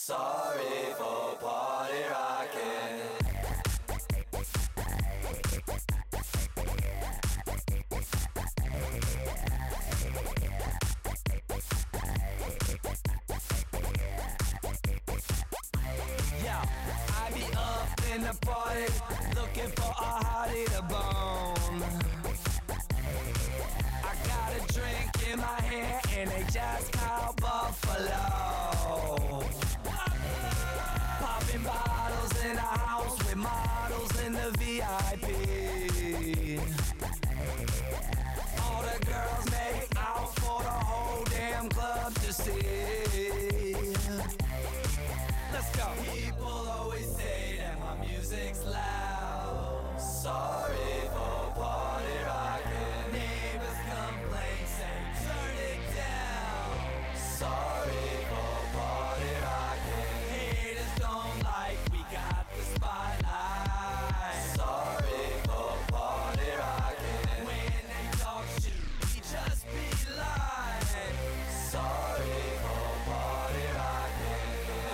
Sorry for party rocking. Yeah, I be up in the party, looking for a hottie to bone. I got a drink in my hand and they just called Buffalo. Popping bottles in the house with models in the VIP. All the girls make out for the whole damn club to see. Let's go. People always say that my music's loud. Sorry for party rocking. Neighbors complain, say turn it down. Sorry for party rocking. Haters don't like we got the spotlight. Sorry for party rocking. When they talk shit, we just be lying. Sorry for party rocking.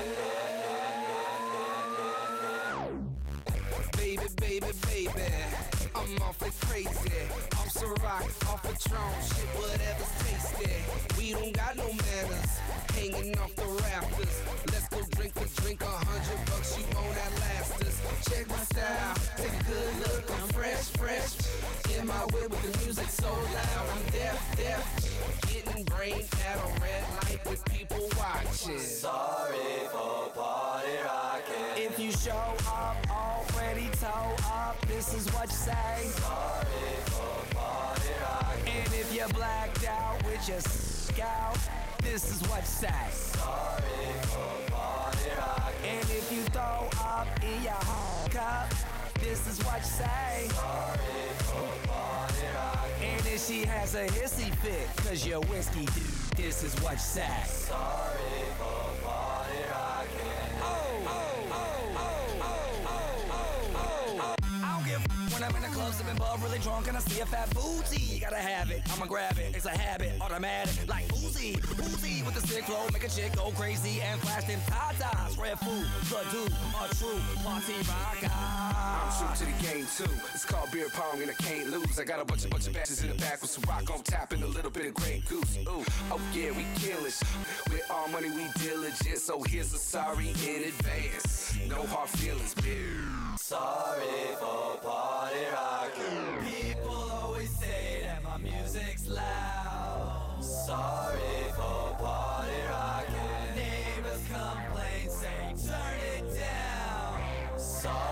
Baby, baby, baby, I'm awfully crazy. Off Ciroc, off Patron, shit, whatever's tasty. We don't got no manners, hanging off the rafters. Let's go drink for drink, $100, you won't outlast us. Check my style, take a good look, I'm fresh, fresh. In my whip with the music so loud, I'm deaf, deaf. Getting brain at a red light with people watching. Sorry for party rocking. If you show up already toe up, this is what you say. Sorry for party rocking. And if you're blacked out with your scout, this is what you say. Sorry for party rocking. And if you throw up in your home cup, this is what you say. Sorry for party rocking. And if she has a hissy fit, cause you're whiskey, this is what you say. Sorry for party rocking. Oh, oh, oh, oh, oh, oh, oh, oh. I don't give a when I'm in the club sipping bub, really drunk and I see a fat booty. You gotta have it, I'ma grab it, it's a habit, automatic, like Uzi. Uzi with the sick flow, make a chick go crazy and flash them tatas. Red food, the dude, a true party rocker. I'm true to the game too. It's called beer pong and I can't lose. I got a bunch of batches in the back with some rock on tap and a little bit of Grey Goose. Ooh, oh yeah, we kill it. With all money we diligent, so here's a sorry in advance. No hard feelings, bitch. Sorry for party rocking. People always say that my music's loud. Sorry for party rocking. Neighbors complain, say turn it down. Sorry